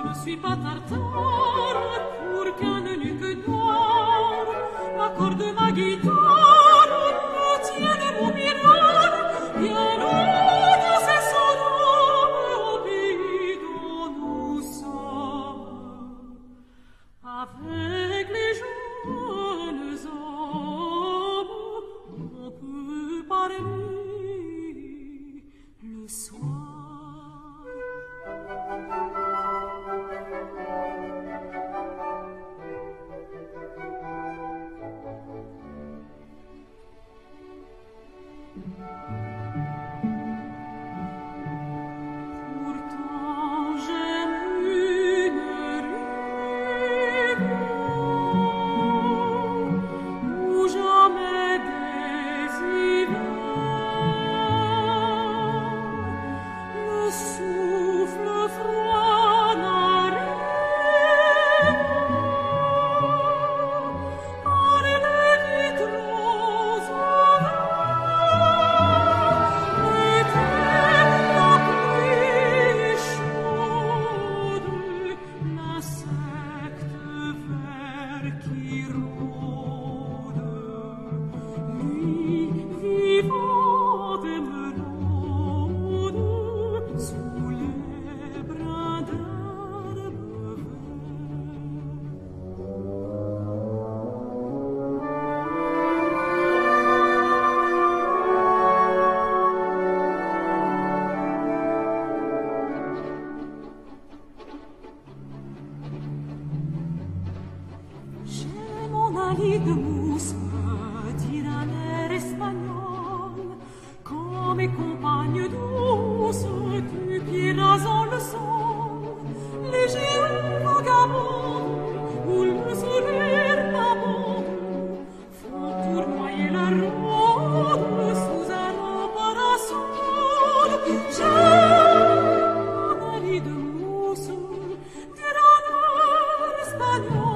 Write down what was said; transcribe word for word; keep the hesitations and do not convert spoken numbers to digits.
Je ne suis pas tartare pour qu'un eunuque noir m'accorde ma guitare, me tienne mon miroir, bien loin de ces sodomes au pays dont nous sommes. Avec les jeunes hommes, on peut parler le soir. Pourtant j'aime une rive où jamais des hivers le souffle froid n'arrive par les vitraux ouverts. Qui rôde, lui vivant et me rôde sous les brins d'herbe J'ai mon ali de mousse, dit d'un air espagnol, quand mes compagnes douces, du pied rasant le sol, léger vagabond, où le sourire m'abonde, font tournoyer la rôde sous un long parasol. J'ai mon ali de mousse, dit d'un air espagnol,